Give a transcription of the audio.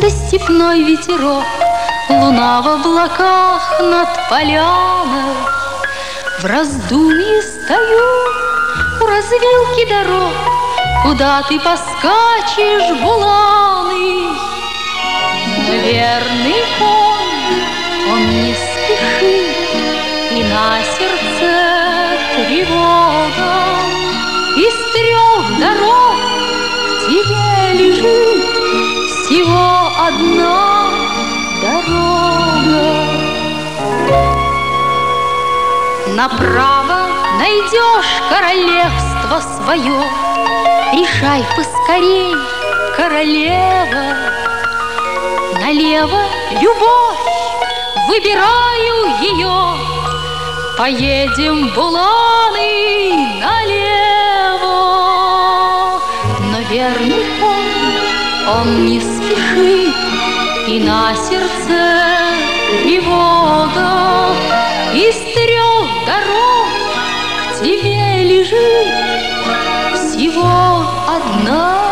будто степной ветерок, луна в облаках над поляной. В раздумье стою у развилки дорог, куда ты поскачешь, буланый. Но верный он не спешит, и на сердце тревога. Из 3 дорог к тебе лежит всего одна дорога. Направо найдешь королевство свое, решай поскорей, королева. Налево любовь, выбираю ее, поедем, буланы, налево. Но верный он не спешит, и на сердце тревога. Из 3 дорог к тебе лежит всего одна